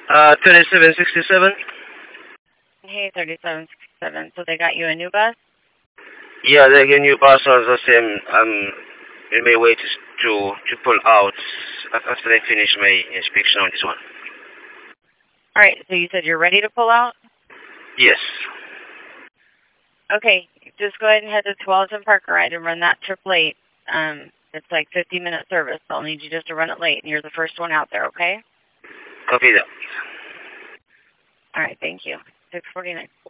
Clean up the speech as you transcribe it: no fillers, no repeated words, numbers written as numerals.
2767. Hey, 3767. So they got you a new bus? Yeah, the new bus was the same. In my way to pull out after I finish my inspection on this one. All right, so you said you're ready to pull out? Yes. Okay, just go ahead and head to 12th and Parker Ride and run that trip late. It's like 50-minute service. I'll need you just to run it late, and you're the first one out there, okay? Copy that. All right, thank you. 649.